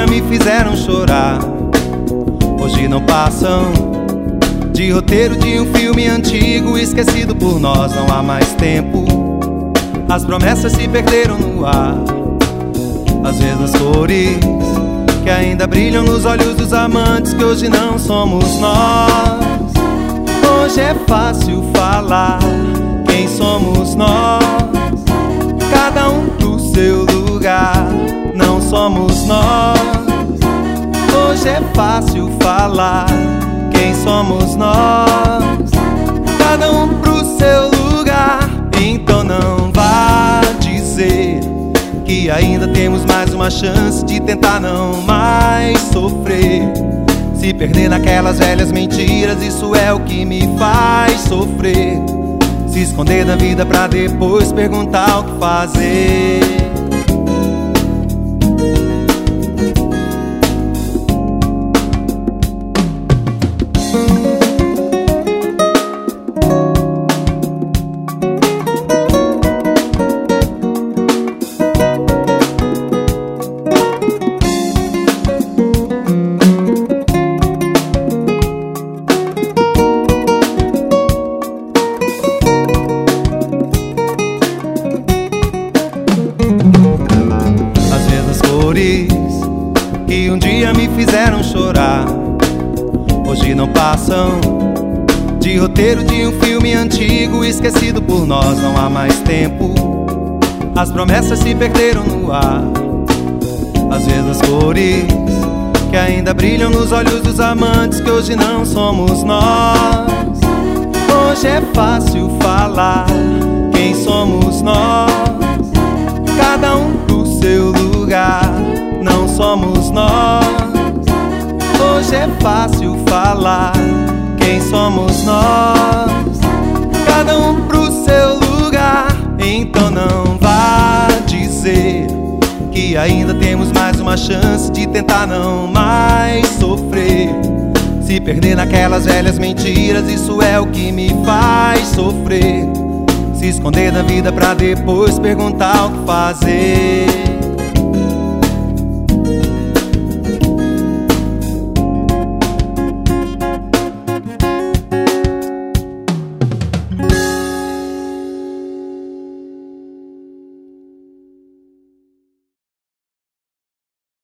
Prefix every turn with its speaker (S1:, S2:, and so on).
S1: me fizeram chorar, hoje não passam de roteiro de um filme antigo, esquecido por nós, não há mais tempo. As promessas se perderam no ar, as mesmas cores que ainda brilham nos olhos dos amantes que hoje não somos nós. Hoje é fácil falar quem somos nós, cada um pro seu lugar, não somos nós. Hoje é fácil falar quem somos nós, cada um pro seu lugar. Então não vá dizer que ainda temos mais uma chance de tentar não mais sofrer, se perder naquelas velhas mentiras, isso é o que me faz sofrer. Se esconder da vida pra depois perguntar o que fazer. Que um dia me fizeram chorar, hoje não passam de roteiro de um filme antigo, esquecido por nós, não há mais tempo. As promessas se perderam no ar, as mesmas cores que ainda brilham nos olhos dos amantes que hoje não somos nós. Hoje é fácil falar quem somos nós, cada um pro seu lugar, não somos nós. Hoje é fácil falar quem somos nós, cada um pro seu lugar. Então não vá dizer que ainda temos mais uma chance de tentar não mais sofrer, se perder naquelas velhas mentiras, isso é o que me faz sofrer. Se esconder da vida pra depois perguntar o que fazer.